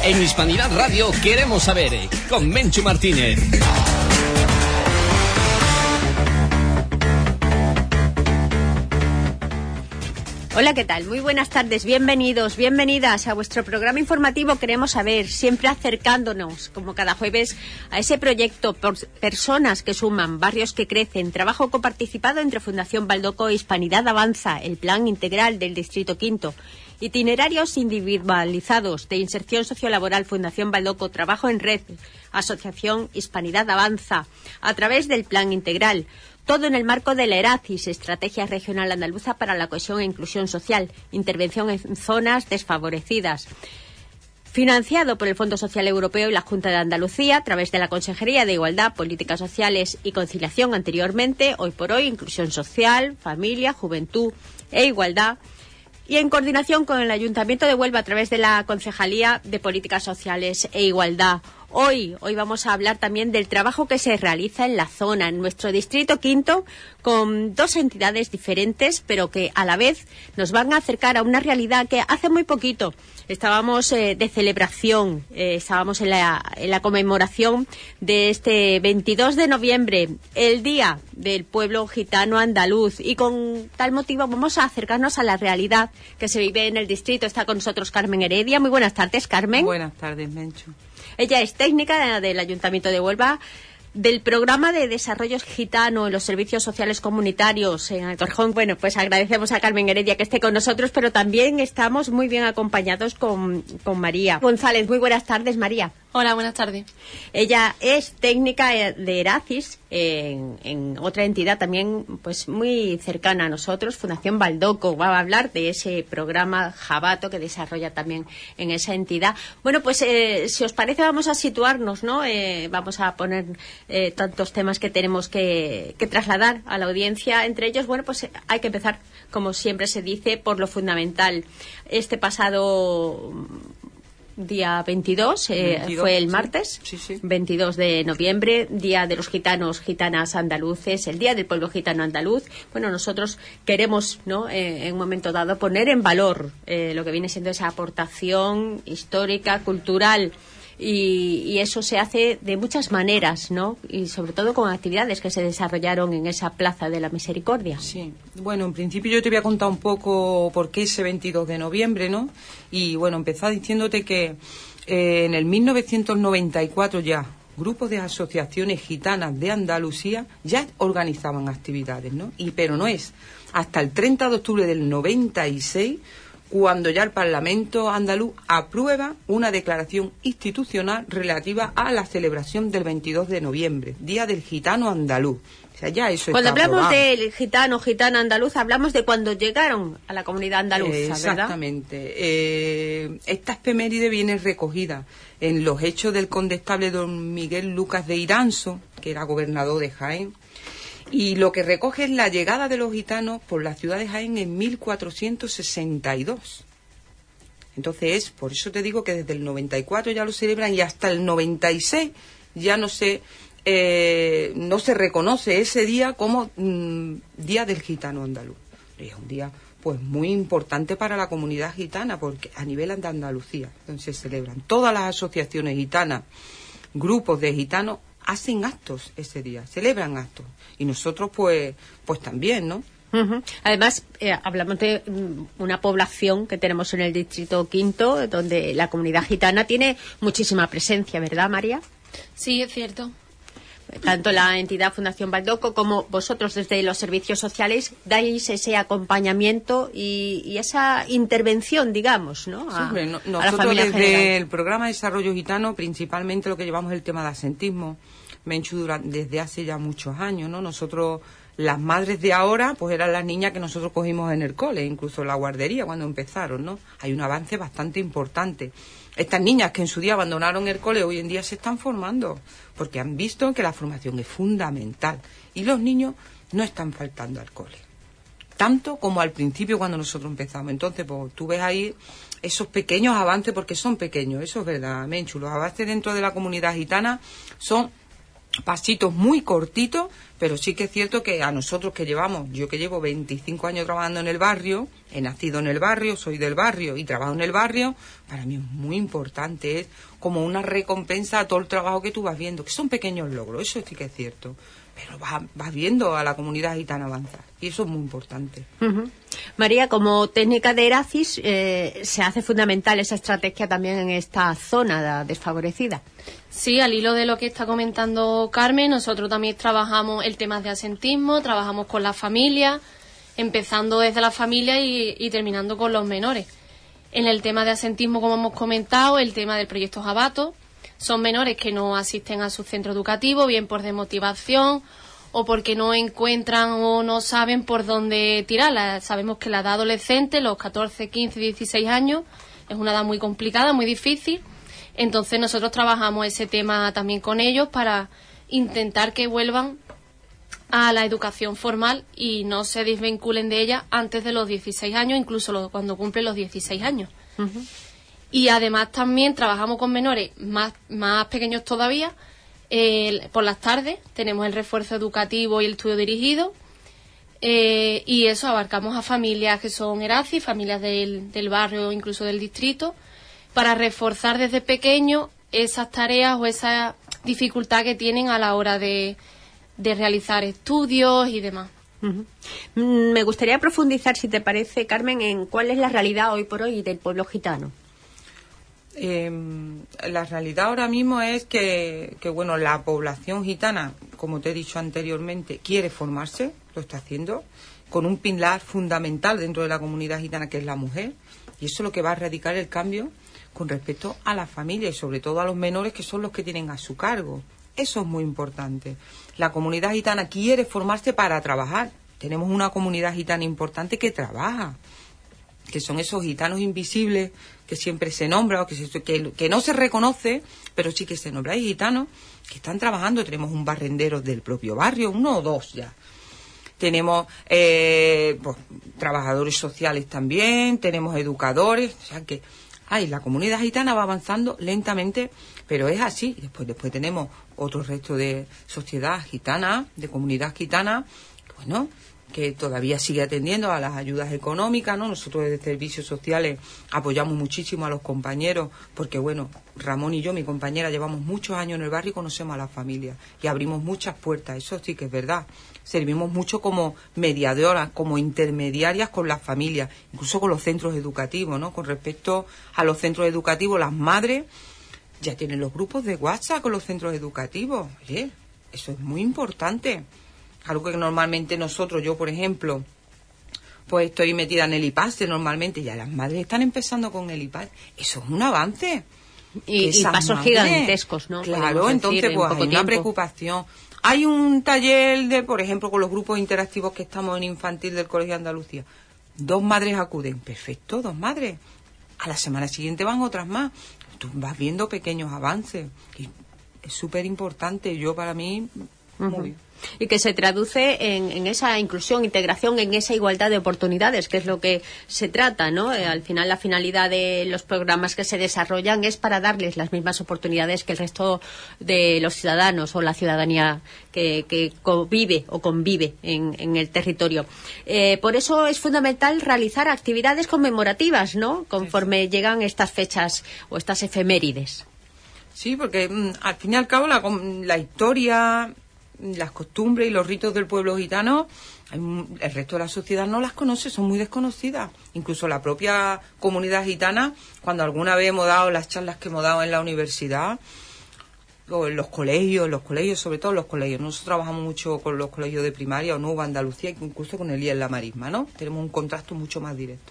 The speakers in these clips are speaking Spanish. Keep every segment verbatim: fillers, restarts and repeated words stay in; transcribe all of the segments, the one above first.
En Hispanidad Radio queremos saber, con Menchu Martínez. Hola, ¿qué tal? Muy buenas tardes, bienvenidos, bienvenidas a vuestro programa informativo Queremos Saber, siempre acercándonos, como cada jueves, a ese proyecto por Personas que Suman, Barrios que Crecen, trabajo coparticipado entre Fundación Baldoco e Hispanidad Avanza, el Plan Integral del Distrito Quinto, itinerarios individualizados de inserción sociolaboral Fundación Baldoco, Trabajo en Red, Asociación Hispanidad Avanza, a través del Plan Integral. Todo en el marco de la ERACIS, Estrategia Regional Andaluza para la Cohesión e Inclusión Social, intervención en zonas desfavorecidas. Financiado por el Fondo Social Europeo y la Junta de Andalucía, a través de la Consejería de Igualdad, Políticas Sociales y Conciliación anteriormente, hoy por hoy, Inclusión Social, Familia, Juventud e Igualdad. Y en coordinación con el Ayuntamiento de Huelva a través de la Concejalía de Políticas Sociales e Igualdad. Hoy, hoy vamos a hablar también del trabajo que se realiza en la zona, en nuestro Distrito Quinto, con dos entidades diferentes, pero que a la vez nos van a acercar a una realidad que hace muy poquito estábamos eh, de celebración, eh, estábamos en la, en la conmemoración de este veintidós de noviembre, el Día del Pueblo Gitano Andaluz, y con tal motivo vamos a acercarnos a la realidad que se vive en el distrito. Está con nosotros Carmen Heredia. Muy buenas tardes, Carmen. Buenas tardes, Menchu. Ella es técnica del Ayuntamiento de Huelva, del Programa de Desarrollo Gitano en los Servicios Sociales Comunitarios en Alcorcón. Bueno, pues agradecemos a Carmen Heredia que esté con nosotros, pero también estamos muy bien acompañados con, con María González. Muy buenas tardes, María. Hola, buenas tardes. Ella es técnica de ERACIS en, en otra entidad también pues muy cercana a nosotros, Fundación Baldoco. Va a hablar de ese programa Jabato que desarrolla también en esa entidad. Bueno, pues eh, si os parece vamos a situarnos, ¿no? Eh, vamos a poner eh, tantos temas que tenemos que, que trasladar a la audiencia. Entre ellos, bueno, pues hay que empezar, como siempre se dice, por lo fundamental. Este pasado día veintidós, eh, veintidós fue el martes, sí, sí, sí. veintidós de noviembre, Día de los Gitanos, Gitanas Andaluces, el Día del Pueblo Gitano Andaluz. Bueno, nosotros queremos, ¿no?, eh, en un momento dado poner en valor eh, lo que viene siendo esa aportación histórica, cultural, y, y eso se hace de muchas maneras, ¿no? Y sobre todo con actividades que se desarrollaron en esa Plaza de la Misericordia. Sí, bueno, en principio yo te voy a contar un poco por qué ese veintidós de noviembre, ¿no? Y bueno, empezar diciéndote que eh, en el mil novecientos noventa y cuatro ya grupos de asociaciones gitanas de Andalucía ya organizaban actividades, ¿no? Y pero no es hasta el treinta de octubre del noventa y seis cuando ya el Parlamento andaluz aprueba una declaración institucional relativa a la celebración del veintidós de noviembre, Día del Gitano Andaluz. O sea, ya eso cuando está hablamos aprobado. del gitano, gitana andaluz, hablamos de cuando llegaron a la comunidad andaluza, eh, ¿verdad? Exactamente. Eh, esta efeméride viene recogida en los hechos del condestable don Miguel Lucas de Iranzo, que era gobernador de Jaén, y lo que recoge es la llegada de los gitanos por la ciudad de Jaén en mil cuatrocientos sesenta y dos. Entonces, por eso te digo que desde el noventa y cuatro ya lo celebran y hasta el noventa y seis ya no se, eh, no se reconoce ese día como mmm, Día del Gitano Andaluz. Es un día pues muy importante para la comunidad gitana porque a nivel de Andalucía. Entonces se celebran todas las asociaciones gitanas, grupos de gitanos, hacen actos ese día, celebran actos. Y nosotros, pues, pues también, ¿no? Uh-huh. Además, eh, hablamos de um, una población que tenemos en el Distrito Quinto, donde la comunidad gitana tiene muchísima presencia, ¿verdad, María? Sí, es cierto. Tanto la entidad Fundación Baldoco como vosotros desde los servicios sociales dais ese acompañamiento y, y esa intervención, digamos, ¿no? A, sí, hombre, no, a la nosotros familia desde general. el programa de desarrollo gitano, principalmente lo que llevamos es el tema de asentismo, Menchu, durante, desde hace ya muchos años, ¿no? Nosotros, las madres de ahora, pues eran las niñas que nosotros cogimos en el cole, incluso en la guardería cuando empezaron, ¿no? Hay un avance bastante importante. Estas niñas que en su día abandonaron el cole hoy en día se están formando porque han visto que la formación es fundamental y los niños no están faltando al cole tanto como al principio cuando nosotros empezamos. Entonces, pues tú ves ahí esos pequeños avances, porque son pequeños, eso es verdad, Menchu. Los avances dentro de la comunidad gitana son pasitos muy cortitos, pero sí que es cierto que a nosotros que llevamos, yo que llevo veinticinco años trabajando en el barrio, he nacido en el barrio, soy del barrio y trabajo en el barrio, para mí es muy importante, es como una recompensa a todo el trabajo que tú vas viendo, que son pequeños logros, eso sí que es cierto, pero vas, vas viendo a la comunidad gitana avanzar, y eso es muy importante. Uh-huh. María, como técnica de Eracis, eh, se hace fundamental esa estrategia también en esta zona desfavorecida. Sí, al hilo de lo que está comentando Carmen, nosotros también trabajamos el tema de asentismo, trabajamos con las familias, empezando desde la familia y, y terminando con los menores. En el tema de asentismo, como hemos comentado, el tema del proyecto Jabato, son menores que no asisten a su centro educativo, bien por desmotivación o porque no encuentran o no saben por dónde tirarla. Sabemos que la edad adolescente, los catorce, quince, dieciséis años, es una edad muy complicada, muy difícil. Entonces nosotros trabajamos ese tema también con ellos para intentar que vuelvan a la educación formal y no se desvinculen de ella antes de los dieciséis años, incluso lo, cuando cumplen los dieciséis años. Uh-huh. Y además también trabajamos con menores más, más pequeños todavía. Eh, por las tardes tenemos el refuerzo educativo y el estudio dirigido. Eh, y eso, abarcamos a familias que son Eracis, familias del, del barrio, incluso del distrito, para reforzar desde pequeño esas tareas o esa dificultad que tienen a la hora de, de realizar estudios y demás. Uh-huh. Me gustaría profundizar, si te parece, Carmen, en cuál es la realidad hoy por hoy del pueblo gitano. Eh, la realidad ahora mismo es que, que, bueno, la población gitana, como te he dicho anteriormente, quiere formarse, lo está haciendo, con un pilar fundamental dentro de la comunidad gitana, que es la mujer, y eso es lo que va a radicar el cambio con respecto a la familia y sobre todo a los menores, que son los que tienen a su cargo. Eso es muy importante. La comunidad gitana quiere formarse para trabajar. Tenemos una comunidad gitana importante que trabaja, que son esos gitanos invisibles que siempre se nombran, que, se, que, que no se reconoce, pero sí que se nombra. Hay gitanos que están trabajando. Tenemos un barrendero del propio barrio, uno o dos ya. Tenemos eh, pues, trabajadores sociales también, tenemos educadores, o sea que ay, la comunidad gitana va avanzando lentamente, pero es así. Después, después tenemos otro resto de sociedad gitana, de comunidad gitana, bueno, que todavía sigue atendiendo a las ayudas económicas, ¿no? Nosotros desde Servicios Sociales apoyamos muchísimo a los compañeros, porque bueno, Ramón y yo, mi compañera, llevamos muchos años en el barrio y conocemos a las familias y abrimos muchas puertas, eso sí que es verdad. Servimos mucho como mediadoras, como intermediarias con las familias, incluso con los centros educativos, ¿no? Con respecto a los centros educativos, las madres ya tienen los grupos de WhatsApp con los centros educativos. Oye, eso es muy importante. Algo que normalmente nosotros, yo por ejemplo, pues estoy metida en el IPASE normalmente, ya las madres están empezando con el IPASE. Eso es un avance. Y, y pasos madres, gigantescos, ¿no? Claro, entonces pues hay una preocupación. Hay un taller de, por ejemplo, con los grupos interactivos que estamos en infantil del Colegio de Andalucía. Dos madres acuden. Perfecto, dos madres. A la semana siguiente van otras más. Tú vas viendo pequeños avances. Y es súper importante. Yo, para mí, uh-huh. muy bien. Y que se traduce en, en esa inclusión, integración, en esa igualdad de oportunidades, que es lo que se trata, ¿no? Eh, al final, la finalidad de los programas que se desarrollan es para darles las mismas oportunidades que el resto de los ciudadanos o la ciudadanía que, que convive o convive en, en el territorio. Eh, por eso es fundamental realizar actividades conmemorativas, ¿no? Conforme sí, sí. llegan estas fechas o estas efemérides. Sí, porque mm, al fin y al cabo la, la historia, las costumbres y los ritos del pueblo gitano, el resto de la sociedad no las conoce, son muy desconocidas. Incluso la propia comunidad gitana, cuando alguna vez hemos dado las charlas que hemos dado en la universidad, o en los colegios, los colegios, sobre todo los colegios. Nosotros trabajamos mucho con los colegios de primaria, o Nueva Andalucía, incluso con el I E S La Marisma, ¿no? Tenemos un contacto mucho más directo.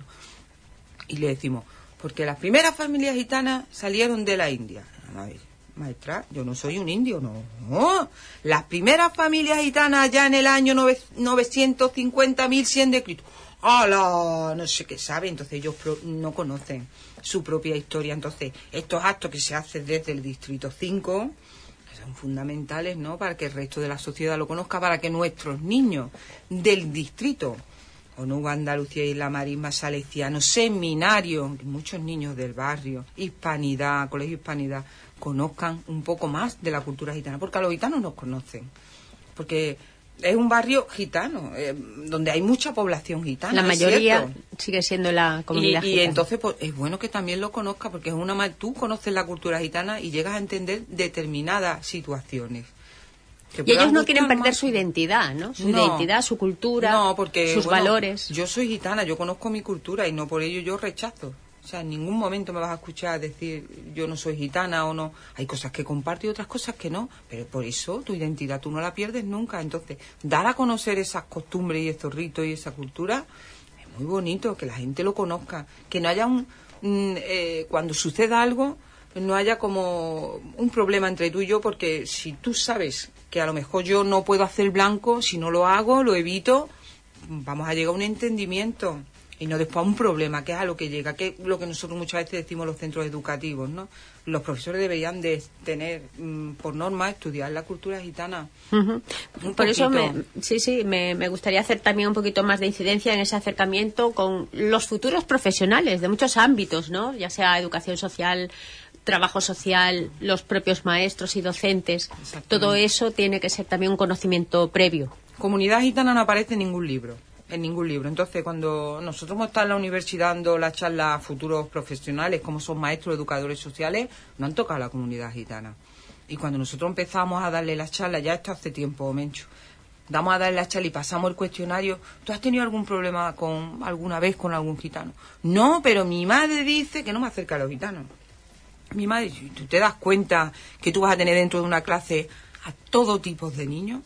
Y le decimos, porque las primeras familias gitanas salieron de la India. A ver, maestra, yo no soy un indio, no. no. Las primeras familias gitanas ya en el año novecientos cincuenta, mil cien de Cristo. ¡Hala! No sé qué sabe, entonces ellos pro- no conocen su propia historia. Entonces, estos actos que se hacen desde el Distrito cinco son fundamentales, ¿no? Para que el resto de la sociedad lo conozca, para que nuestros niños del distrito ONUVA Andalucía y la Marisma Salesiano, seminarios, muchos niños del barrio, Hispanidad, Colegio Hispanidad, conozcan un poco más de la cultura gitana, porque a los gitanos nos conocen, porque es un barrio gitano, eh, donde hay mucha población gitana. La mayoría sigue siendo la comunidad y, y gitana. entonces pues, es bueno que también lo conozca, porque es una tú conoces la cultura gitana y llegas a entender determinadas situaciones. Y ellos no quieren perder más su identidad, ¿no? Su no, identidad, su cultura, no, porque, sus bueno, valores. Yo soy gitana, yo conozco mi cultura y no por ello yo rechazo. O sea, en ningún momento me vas a escuchar decir yo no soy gitana o no. Hay cosas que comparto y otras cosas que no. Pero por eso tu identidad tú no la pierdes nunca. Entonces, dar a conocer esas costumbres y estos ritos y esa cultura es muy bonito, que la gente lo conozca. Que no haya un... Mm, eh, cuando suceda algo, no haya como un problema entre tú y yo, porque si tú sabes que a lo mejor yo no puedo hacer blanco, si no lo hago, lo evito, vamos a llegar a un entendimiento y no después a un problema, que es a lo que llega, que es lo que nosotros muchas veces decimos los centros educativos, ¿no? Los profesores deberían de tener, mmm, por norma, estudiar la cultura gitana. Uh-huh. Por poquito. Eso, me, sí, sí, me, me gustaría hacer también un poquito más de incidencia en ese acercamiento con los futuros profesionales de muchos ámbitos, ¿no? Ya sea educación social, trabajo social, los propios maestros y docentes. Todo eso tiene que ser también un conocimiento previo. Comunidad gitana no aparece en ningún libro, en ningún libro. Entonces, cuando nosotros hemos estado en la universidad dando las charlas a futuros profesionales, como son maestros, educadores sociales, no han tocado la comunidad gitana. Y cuando nosotros empezamos a darle las charlas, ya esto hace tiempo, Menchu, damos a darle las charlas y pasamos el cuestionario, ¿tú has tenido algún problema con alguna vez con algún gitano? No, pero mi madre dice que no me acerca a los gitanos. Mi madre, ¿tú te das cuenta que tú vas a tener dentro de una clase a todo tipo de niños?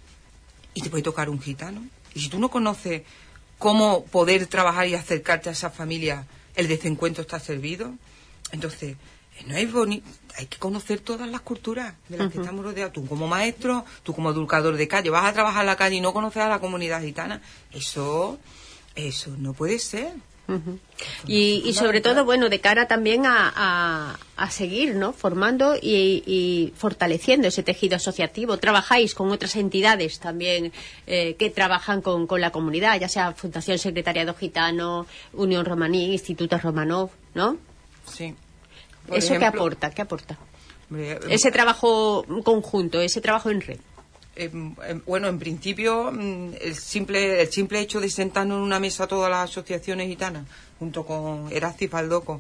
Y te puede tocar un gitano. Y si tú no conoces cómo poder trabajar y acercarte a esa familia, el desencuentro está servido. Entonces, no es bonito. Hay que conocer todas las culturas de las uh-huh. que estamos rodeados. Tú como maestro, tú como educador de calle, vas a trabajar en la calle y no conoces a la comunidad gitana. Eso, eso no puede ser. Uh-huh. Y, y sobre todo, bueno, de cara también a, a, a seguir, ¿no? Formando y, y fortaleciendo ese tejido asociativo. Trabajáis con otras entidades también eh, que trabajan con, con la comunidad, ya sea Fundación Secretariado Gitano, Unión Romaní, Instituto Romanov, ¿no? Sí. Por ¿Eso ejemplo, qué aporta? ¿Qué aporta? Eh, ese trabajo conjunto, ese trabajo en red. Eh, eh, bueno, en principio, el simple el simple hecho de sentarnos en una mesa todas las asociaciones gitanas, junto con Erazi y Faldoco,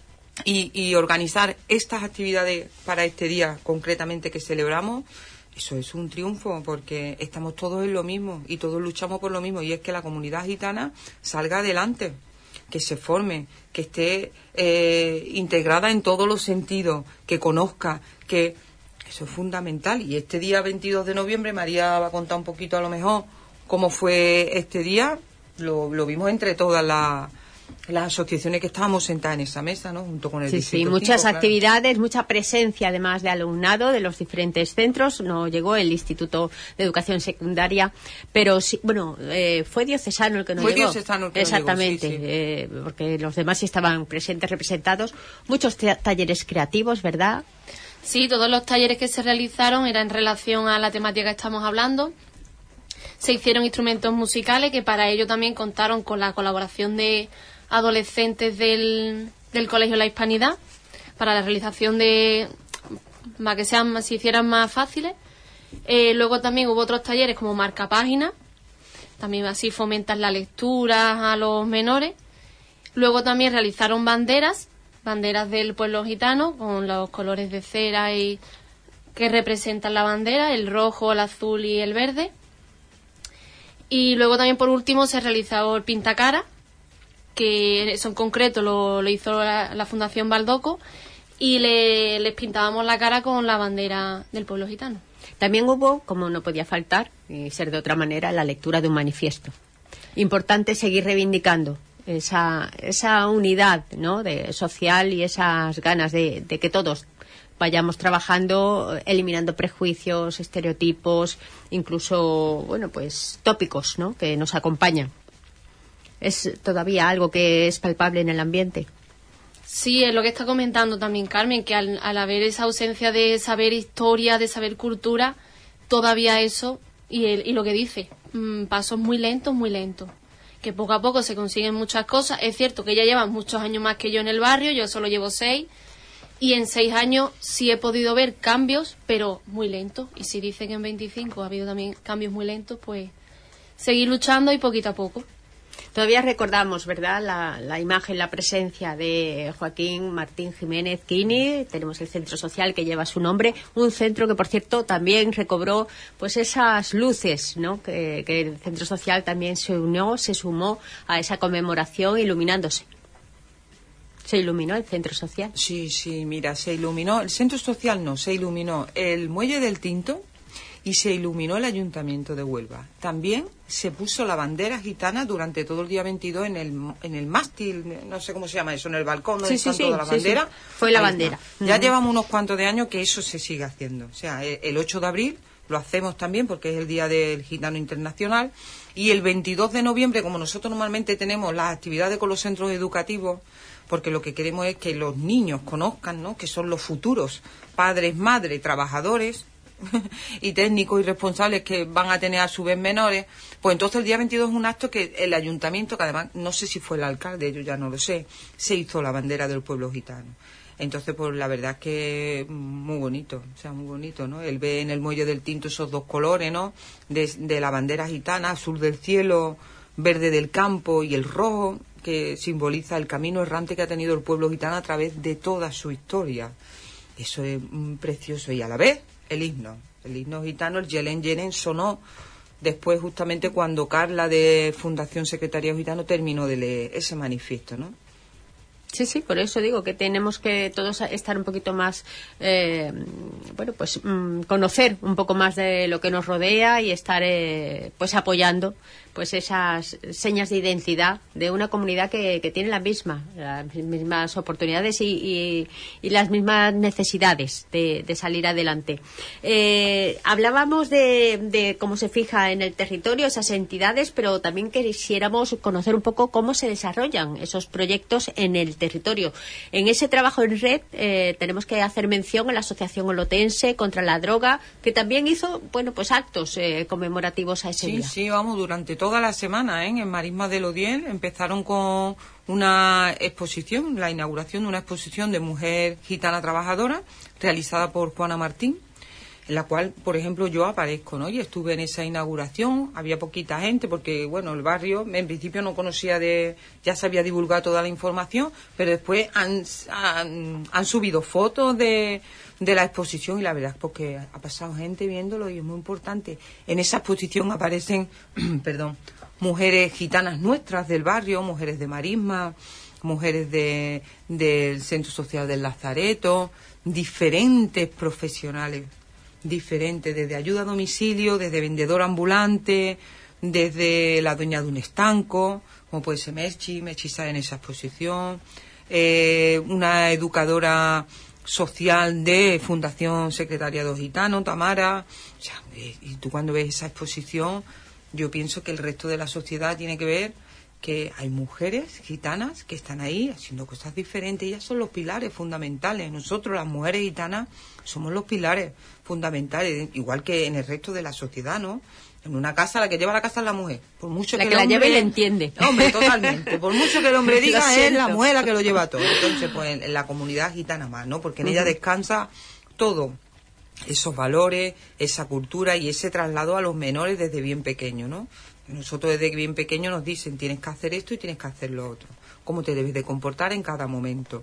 y, y organizar estas actividades para este día concretamente que celebramos, eso es un triunfo, porque estamos todos en lo mismo y todos luchamos por lo mismo, y es que la comunidad gitana salga adelante, que se forme, que esté eh, integrada en todos los sentidos, que conozca, que... Eso es fundamental. Y este día veintidós de noviembre, María va a contar un poquito a lo mejor cómo fue este día. Lo, lo vimos entre todas las, las asociaciones que estábamos sentadas en esa mesa, ¿no? Junto con el sí, distrito sí, muchas cinco, actividades, claro. Mucha presencia además de alumnado de los diferentes centros. No llegó el Instituto de Educación Secundaria, pero sí, bueno, eh, fue diocesano el que no fue llegó. Diocesano el que Exactamente, no llegó, sí, sí. Eh, porque los demás sí estaban presentes, representados. Muchos talleres creativos, ¿verdad? Sí, todos los talleres que se realizaron eran en relación a la temática que estamos hablando. Se hicieron instrumentos musicales que para ello también contaron con la colaboración de adolescentes del, del Colegio La Hispanidad para la realización de... para que sean, se hicieran más fáciles. Eh, luego también hubo otros talleres como marcapáginas, también así fomentan la lectura a los menores. Luego también realizaron banderas, banderas del pueblo gitano con los colores de cera y que representan la bandera, el rojo, el azul y el verde. Y luego también por último se realizó el pintacara, que eso en concreto lo, lo hizo la, la Fundación Baldoco, y le, les pintábamos la cara con la bandera del pueblo gitano. También hubo, como no podía faltar, y ser de otra manera, la lectura de un manifiesto. Importante seguir reivindicando esa esa unidad, ¿no?, de social y esas ganas de, de que todos vayamos trabajando, eliminando prejuicios, estereotipos, incluso, bueno, pues tópicos, ¿no?, que nos acompañan. ¿Es todavía algo que es palpable en el ambiente? Sí, es lo que está comentando también Carmen, que al, al haber esa ausencia de saber historia, de saber cultura, todavía eso, y, el, y lo que dice, mmm, pasos muy lentos, muy lentos. que poco a poco se consiguen muchas cosas. Es cierto que ella lleva muchos años más que yo en el barrio, yo solo llevo seis, y en seis años sí he podido ver cambios, pero muy lentos. Y si dice que en veinticinco ha habido también cambios muy lentos, pues seguir luchando y poquito a poco. Todavía recordamos, ¿verdad?, la, la imagen, la presencia de Joaquín Martín Jiménez Quini. Tenemos el centro social que lleva su nombre, un centro que, por cierto, también recobró pues esas luces, ¿no?, que, que el centro social también se unió, se sumó a esa conmemoración iluminándose. ¿Se iluminó el centro social? Sí, sí, mira, se iluminó, el centro social no, se iluminó el Muelle del Tinto y se iluminó el Ayuntamiento de Huelva. También se puso la bandera gitana durante todo el día veintidós en el en el mástil, no sé cómo se llama eso, en el balcón donde sí, sí, están sí, todas las sí, banderas. Sí. Fue la Ahí bandera. está. Ya uh-huh. llevamos unos cuantos de años que eso se sigue haciendo. O sea, el ocho de abril lo hacemos también porque es el Día del Gitano Internacional, y el veintidós de noviembre, como nosotros normalmente tenemos las actividades con los centros educativos, porque lo que queremos es que los niños conozcan, ¿no?, que son los futuros padres, madres, trabajadores y técnicos y responsables que van a tener a su vez menores, pues entonces el día veintidós es un acto que el ayuntamiento, que además no sé si fue el alcalde, yo ya no lo sé, se hizo la bandera del pueblo gitano. Entonces, pues la verdad es que muy bonito, o sea, muy bonito, ¿no? Él ve en el Muelle del Tinto esos dos colores, ¿no?, de, de la bandera gitana, azul del cielo, verde del campo y el rojo, que simboliza el camino errante que ha tenido el pueblo gitano a través de toda su historia. Eso es mm, precioso. Y a la vez, el himno. El himno gitano, el Yelen Yelen, sonó después justamente cuando Carla de Fundación Secretariado Gitano terminó de leer ese manifiesto, ¿no? Sí, sí, por eso digo que tenemos que todos estar un poquito más, eh, bueno, pues mmm, conocer un poco más de lo que nos rodea y estar, eh, pues apoyando, pues esas señas de identidad de una comunidad que, que tiene la misma, las mismas oportunidades y, y, y las mismas necesidades de, de salir adelante. Eh, hablábamos de, de cómo se fija en el territorio esas entidades, pero también quisiéramos conocer un poco cómo se desarrollan esos proyectos en el territorio. En ese trabajo en red eh, tenemos que hacer mención a la Asociación Olotense contra la Droga, que también hizo, bueno, pues actos eh, conmemorativos a ese sí, día. Sí, sí, vamos, durante toda la semana, ¿eh? En Marismas del Odiel empezaron con una exposición, la inauguración de una exposición de mujer gitana trabajadora realizada por Juana Martín, en la cual, por ejemplo, yo aparezco, ¿no? Y estuve en esa inauguración, había poquita gente porque, bueno, el barrio en principio no conocía de, ya se había divulgado toda la información, pero después han, han, han subido fotos de, de la exposición y la verdad es porque ha pasado gente viéndolo y es muy importante. En esa exposición aparecen, perdón, mujeres gitanas nuestras del barrio, mujeres de Marisma, mujeres de, del Centro Social del Lazareto, diferentes profesionales, diferentes, desde ayuda a domicilio, desde vendedor ambulante, desde la dueña de un estanco, como puede ser Mechi, Mechi sale en esa exposición, eh, una educadora social de Fundación Secretariado Gitano, Tamara. O sea, y tú cuando ves esa exposición, yo pienso que el resto de la sociedad tiene que ver que hay mujeres gitanas que están ahí haciendo cosas diferentes. Ellas son los pilares fundamentales. Nosotros, las mujeres gitanas, somos los pilares fundamentales, igual que en el resto de la sociedad, ¿no? En una casa, la que lleva la casa es la mujer. Por mucho la que, que el la hombre, lleve y la entiende. Hombre, totalmente. Por mucho que el hombre diga, es la siento. mujer la que lo lleva todo. Entonces, pues en, en la comunidad gitana más, ¿no? Porque en uh-huh. ella descansa todo. Esos valores, esa cultura y ese traslado a los menores desde bien pequeño, ¿no? Nosotros desde bien pequeño nos dicen tienes que hacer esto y tienes que hacer lo otro. Cómo te debes de comportar en cada momento.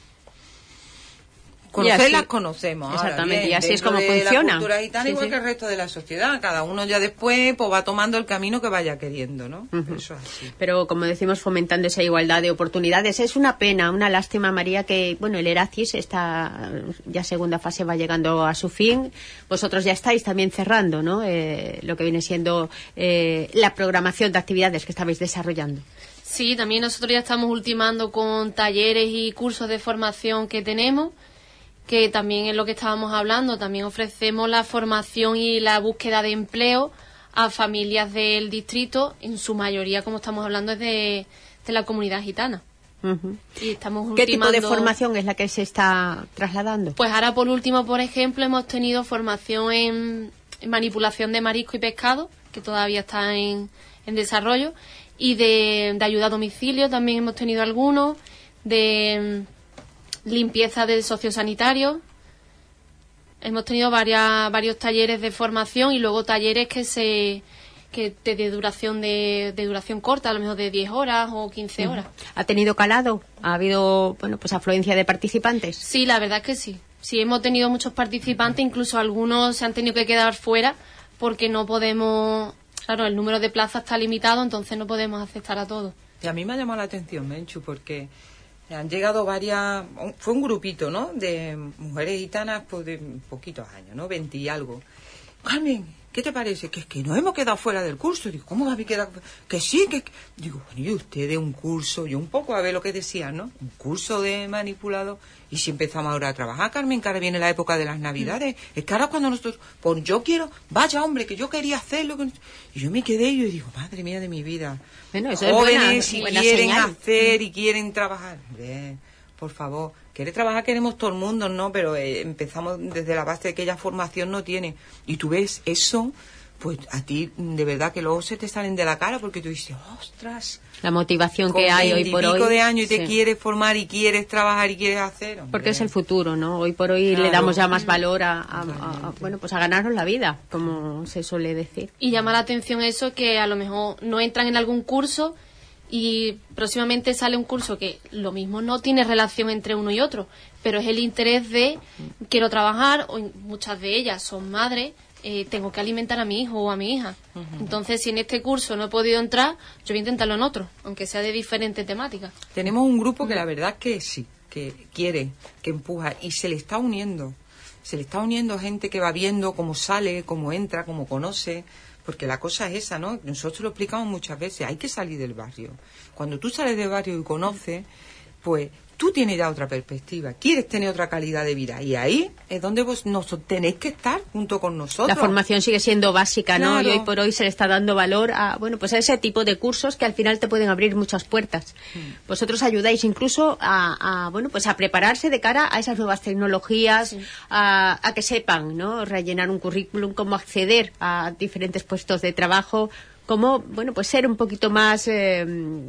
Conocerlas conocemos. Exactamente, ahora, bien, y así es como de funciona. La cultura gitana, sí, igual sí. que el resto de la sociedad. Cada uno ya después pues va tomando el camino que vaya queriendo, ¿no? Uh-huh. Eso es así. Pero como decimos, fomentando esa igualdad de oportunidades. Es una pena, una lástima, María, que bueno, el Eracis, esta ya segunda fase va llegando a su fin. Vosotros ya estáis también cerrando, ¿no? Eh, lo que viene siendo eh, la programación de actividades que estabais desarrollando. Sí, también nosotros ya estamos ultimando con talleres y cursos de formación que tenemos, que también es lo que estábamos hablando. También ofrecemos la formación y la búsqueda de empleo a familias del distrito, en su mayoría, como estamos hablando, es de, de la comunidad gitana. Uh-huh. Y estamos ¿Qué ultimando... tipo de formación es la que se está trasladando? Pues ahora, por último, por ejemplo, hemos tenido formación en, en manipulación de marisco y pescado, que todavía está en, en desarrollo, y de, de ayuda a domicilio también hemos tenido algunos, de mm, limpieza del sociosanitario. Hemos tenido varias, varios talleres de formación y luego talleres que se que de, de duración de, de duración corta, a lo mejor de diez horas o quince horas. ¿Ha tenido calado? ¿Ha habido, bueno, pues afluencia de participantes? Sí, la verdad es que sí. Sí, hemos tenido muchos participantes, incluso algunos se han tenido que quedar fuera porque no podemos... Claro, el número de plazas está limitado, entonces no podemos aceptar a todos. Y a mí me ha llamado la atención, Menchu, porque han llegado varias... Fue un grupito, ¿no?, de mujeres gitanas pues de poquitos años, ¿no?, veinte y algo. Carmen, ¿qué te parece? Que es que nos hemos quedado fuera del curso. Digo, ¿cómo habéis quedado? Que sí, que... Digo, bueno, y ustedes un curso, yo un poco a ver lo que decían, ¿no? Un curso de manipulado. Y si empezamos ahora a trabajar, Carmen, que ahora viene la época de las Navidades. Mm. Es que ahora cuando nosotros... Pues yo quiero... Vaya, hombre, que yo quería hacerlo. Que... Y yo me quedé y yo digo, madre mía de mi vida. Bueno, eso jóvenes es y buena, buena quieren señal. hacer y quieren trabajar. Hombre, por favor... Quiere trabajar, queremos todo el mundo, ¿no? Pero eh, empezamos desde la base de que ella formación no tiene. Y tú ves eso, pues a ti de verdad que luego se te salen de la cara porque tú dices, ostras. La motivación que hay hoy por hoy. Con veintipico de años y te sí. quieres formar y quieres trabajar y quieres hacer. Hombre. Porque es el futuro, ¿no? Hoy por hoy Claro. le damos ya más valor a, a, a, a, bueno, pues a ganarnos la vida, como se suele decir. Y llama la atención eso que a lo mejor no entran en algún curso y próximamente sale un curso que lo mismo no tiene relación entre uno y otro, pero es el interés de quiero trabajar, o muchas de ellas son madres, eh, tengo que alimentar a mi hijo o a mi hija. Uh-huh. Entonces, si en este curso no he podido entrar, yo voy a intentarlo en otro, aunque sea de diferente temática. Tenemos un grupo que la verdad que sí, que quiere, que empuja, y se le está uniendo. Se le está uniendo gente que va viendo cómo sale, cómo entra, cómo conoce. Porque la cosa es esa, ¿no? Nosotros lo explicamos muchas veces, hay que salir del barrio. Cuando tú sales del barrio y conoces, pues tú tienes ya otra perspectiva, quieres tener otra calidad de vida. Y ahí es donde vos nos tenéis que estar junto con nosotros. La formación sigue siendo básica, ¿no? Claro. Y hoy por hoy se le está dando valor a, bueno, pues a ese tipo de cursos que al final te pueden abrir muchas puertas. Mm. Vosotros ayudáis incluso a, a, bueno, pues a prepararse de cara a esas nuevas tecnologías, sí. a, a que sepan, ¿no? Rellenar un currículum, cómo acceder a diferentes puestos de trabajo, cómo, bueno, pues ser un poquito más eh,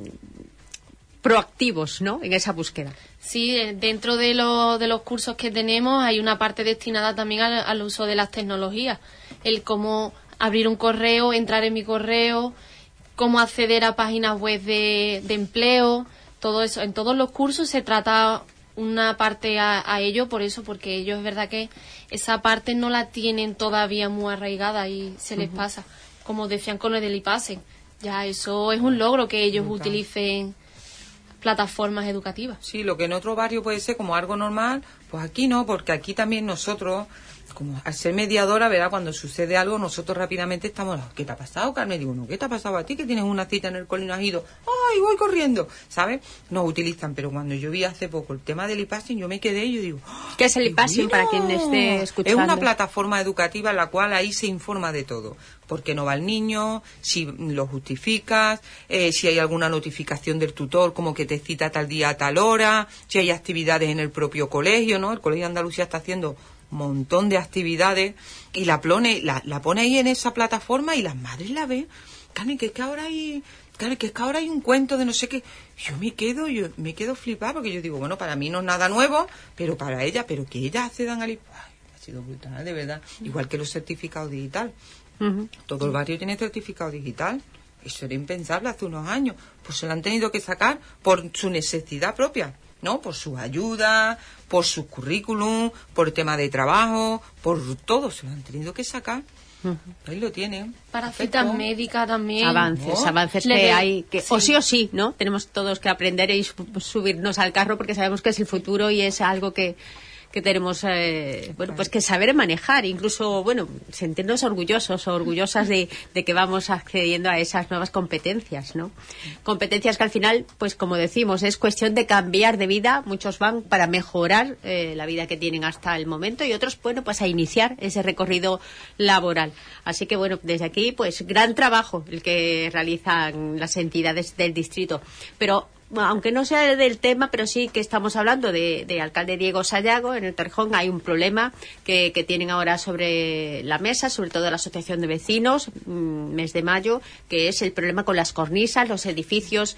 proactivos, ¿no?, en esa búsqueda. Sí, dentro de, lo, de los cursos que tenemos hay una parte destinada también al, al uso de las tecnologías. El cómo abrir un correo, entrar en mi correo, cómo acceder a páginas web de, de empleo, todo eso. En todos los cursos se trata una parte a, a ello, por eso, porque ellos es verdad que esa parte no la tienen todavía muy arraigada y se les uh-huh. pasa. Como decían con lo del IPASE, ya eso es un logro que ellos Brutal. utilicen plataformas educativas. Sí, lo que en otro barrio puede ser como algo normal, pues aquí no, porque aquí también nosotros, como al ser mediadora, ¿verdad? Cuando sucede algo, nosotros rápidamente estamos, ¿qué te ha pasado, Carmen? Digo, no, ¿qué te ha pasado a ti? Que tienes una cita en el cole y no has ido. ¡Ay, voy corriendo! ¿Sabes? Nos utilizan, pero cuando yo vi hace poco el tema del IPASSING, yo me quedé y yo digo, ¿qué es el IPASSING para quien esté escuchando? Es una plataforma educativa en la cual ahí se informa de todo. Por qué no va el niño, si lo justificas, eh, si hay alguna notificación del tutor como que te cita tal día a tal hora, si hay actividades en el propio colegio, ¿no? El Colegio de Andalucía está haciendo un montón de actividades y la pone, la, la pone ahí en esa plataforma y las madres la ven. Carmen, que es que ahora hay, Carmen, que es que ahora hay un cuento de no sé qué. Yo me quedo, yo me quedo flipada porque yo digo, bueno, para mí no es nada nuevo, pero para ella, pero que ellas accedan al IPASSING, ha sido brutal, de verdad. Igual que los certificados digitales. Uh-huh. Todo el barrio tiene certificado digital. Eso era impensable hace unos años. Pues se lo han tenido que sacar por su necesidad propia, ¿no? Por sus ayudas, por sus currículum, por el tema de trabajo, por todo. Se lo han tenido que sacar. Uh-huh. Ahí lo tienen. Para citas médicas también. Avances, ¿no? avances Le que de... hay, que sí. o sí o sí, ¿no? Tenemos todos que aprender y subirnos al carro porque sabemos que es el futuro y es algo que que tenemos eh, bueno pues que saber manejar, incluso bueno sentirnos orgullosos o orgullosas de, de que vamos accediendo a esas nuevas competencias, ¿no? Competencias que al final, pues como decimos, es cuestión de cambiar de vida. Muchos van para mejorar eh, la vida que tienen hasta el momento y otros, bueno, pues a iniciar ese recorrido laboral. Así que bueno, desde aquí, pues gran trabajo el que realizan las entidades del distrito. Pero aunque no sea del tema, pero sí que estamos hablando de, de alcalde Diego Sayago. En el Torrejón hay un problema que, que tienen ahora sobre la mesa, sobre todo la Asociación de Vecinos, mes de mayo, que es el problema con las cornisas, los edificios,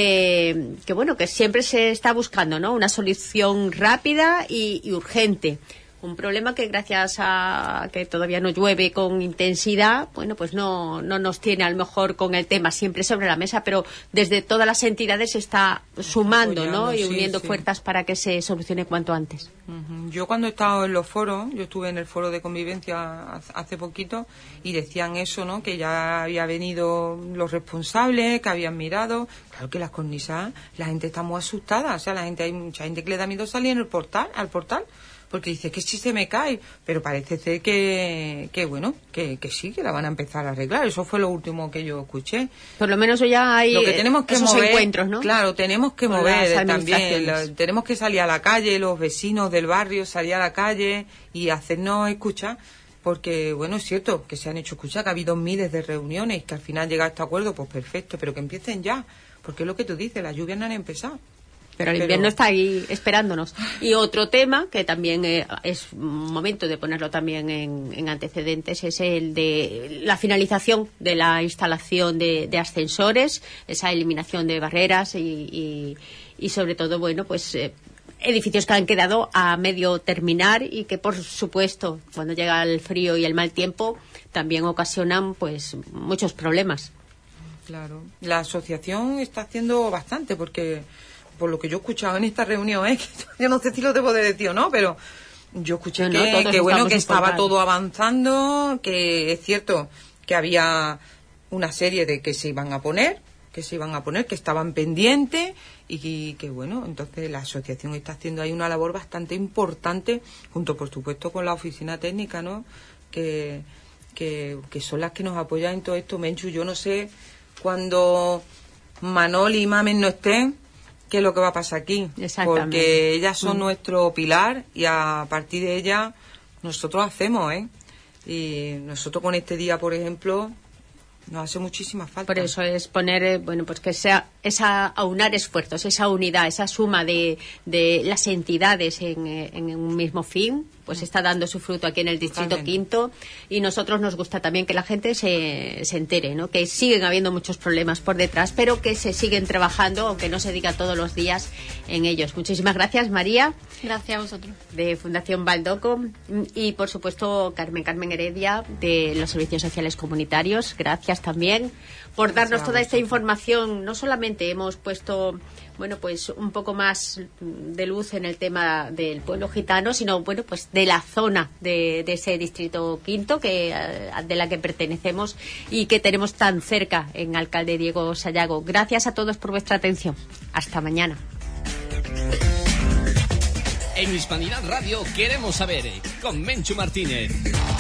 que, que bueno, que siempre se está buscando, ¿no?, una solución rápida y, y urgente. Un problema que gracias a que todavía no llueve con intensidad, bueno, pues no, no nos tiene a lo mejor con el tema siempre sobre la mesa, pero desde todas las entidades se está sumando, apoyando, ¿no?, y sí, uniendo sí. fuerzas para que se solucione cuanto antes. Uh-huh. Yo cuando he estado en los foros, yo estuve en el foro de convivencia hace poquito y decían eso, ¿no?, que ya había venido los responsables, que habían mirado. Claro que las cornisas, la gente está muy asustada, o sea, la gente, hay mucha gente que le da miedo salir en el portal, al portal, porque dice que sí se me cae, pero parece ser que, que bueno, que, que sí, que la van a empezar a arreglar. Eso fue lo último que yo escuché. Por lo menos ya hay lo que tenemos que esos mover, encuentros, ¿no? Claro, tenemos que Con mover las también, lo, tenemos que salir a la calle, los vecinos del barrio, salir a la calle y hacernos escuchar, porque, bueno, es cierto que se han hecho escuchar, que ha habido miles de reuniones, que al final llega a este acuerdo, pues perfecto, pero que empiecen ya, porque es lo que tú dices, las lluvias no han empezado. Pero el invierno Pero... está ahí esperándonos. Y otro tema, que también eh, es momento de ponerlo también en, en antecedentes, es el de la finalización de la instalación de, de ascensores, esa eliminación de barreras y, y, y sobre todo, bueno, pues eh, edificios que han quedado a medio terminar y que, por supuesto, cuando llega el frío y el mal tiempo, también ocasionan pues muchos problemas. Claro. La asociación está haciendo bastante porque... por lo que yo he escuchado en esta reunión, ¿eh? Que yo no sé si lo debo de decir o no, pero yo escuché no, que, no, que bueno, que estaba todo avanzando, que es cierto que había una serie de que se iban a poner, que se iban a poner, que estaban pendientes y que, bueno, entonces la asociación está haciendo ahí una labor bastante importante, junto por supuesto con la oficina técnica, ¿no?, que, que, que son las que nos apoyan en todo esto. Menchu, yo no sé cuando Manoli y Mamen no estén, qué es lo que va a pasar aquí, porque ellas son mm. nuestro pilar y a partir de ellas nosotros hacemos, ¿eh? Y nosotros con este día, por ejemplo, nos hace muchísima falta. Por eso es poner, eh, bueno, pues que sea esa aunar esfuerzos, esa unidad, esa suma de, de las entidades en, en un mismo fin, pues está dando su fruto aquí en el Distrito Totalmente. Quinto, y nosotros nos gusta también que la gente se, se entere, ¿no?, que siguen habiendo muchos problemas por detrás, pero que se siguen trabajando, aunque no se diga todos los días, en ellos. Muchísimas gracias, María. Gracias a vosotros. De Fundación Baldoco, y por supuesto Carmen Carmen Heredia, de los Servicios Sociales Comunitarios. Gracias también por darnos toda esta información. No solamente hemos puesto, bueno, pues un poco más de luz en el tema del pueblo gitano, sino, bueno, pues de la zona de, de ese Distrito Quinto, que de la que pertenecemos y que tenemos tan cerca en alcalde Diego Sayago. Gracias a todos por vuestra atención. Hasta mañana. En Hispanidad Radio queremos saber, con Menchu Martínez.